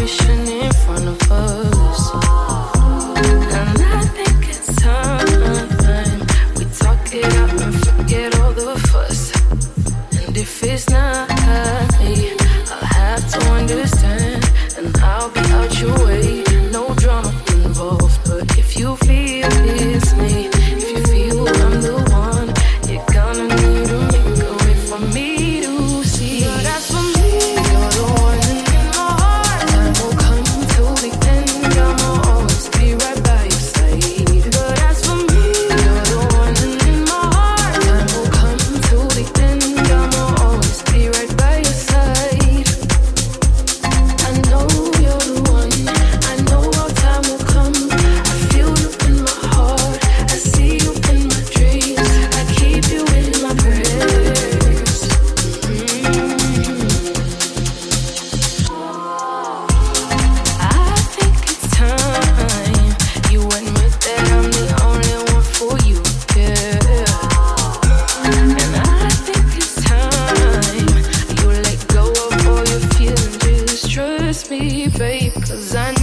situation in front of us. And I think it's time we talk it out and forget all the fuss. And if it's not me, I'll have to understand, and I'll be out your way. No drama involved, but if you feel it's me, if you feel I'm the one, you're gonna need to make a way for me to see. But as for me, you're the one in my heart. Time will come till the end, I'ma always be right by your side. But as for me, you're the one in my heart. Time will come till the end, I'ma always be right by your side. I know you're the one, I know our time will come. I feel you in my heart, I see you in my dreams, I keep you in my prayers. I think it's time you admit that I'm the only one for you, girl. And I think it's time you let go of all your feelings. Just trust me, babe, 'cause I